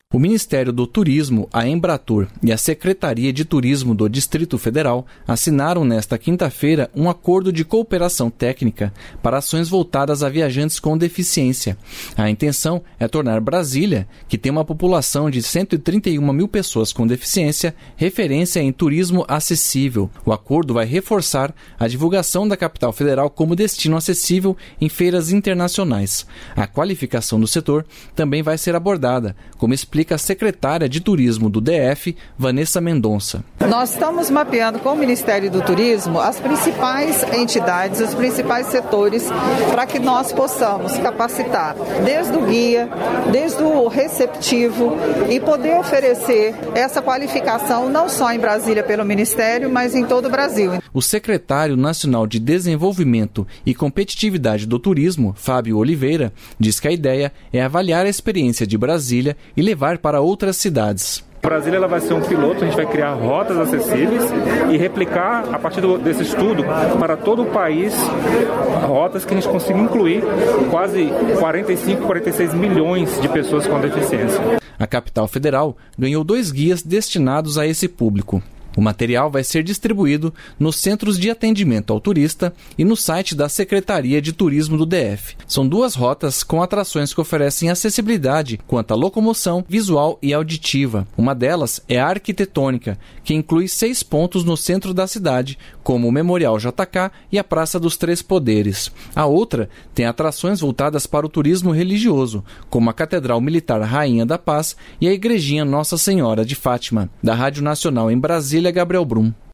O Ministério do Turismo, a Embratur e a Secretaria de Turismo do Distrito Federal assinaram nesta quinta-feira um acordo de cooperação técnica para ações voltadas a viajantes com deficiência. A intenção é tornar Brasília, que tem uma população de 131 mil pessoas com deficiência, referência em turismo acessível. O acordo vai reforçar a divulgação da capital federal como destino acessível em feiras internacionais. A qualificação do setor também vai ser abordada, como explica a secretária de Turismo do DF, Vanessa Mendonça. Nós estamos mapeando com o Ministério do Turismo as principais entidades, os principais setores, para que nós possamos capacitar desde o guia, desde o receptivo e poder oferecer essa qualificação não só em Brasília pelo Ministério, mas em todo o Brasil. O secretário nacional de Desenvolvimento e Competitividade do Turismo, Fábio Oliveira, diz que a ideia é avaliar a experiência de Brasília e levar para outras cidades. Brasília ela vai ser um piloto, a gente vai criar rotas acessíveis e replicar, a partir desse estudo, para todo o país, rotas que a gente consiga incluir quase 46 milhões de pessoas com deficiência. A capital federal ganhou 2 guias destinados a esse público. O material vai ser distribuído nos centros de atendimento ao turista e no site da Secretaria de Turismo do DF. São 2 rotas com atrações que oferecem acessibilidade quanto à locomoção visual e auditiva. Uma delas é a arquitetônica, que inclui 6 pontos no centro da cidade, como o Memorial JK e a Praça dos Três Poderes. A outra tem atrações voltadas para o turismo religioso, como a Catedral Militar Rainha da Paz e a Igrejinha Nossa Senhora de Fátima. Da Rádio Nacional em Brasília, Gabriel Brum.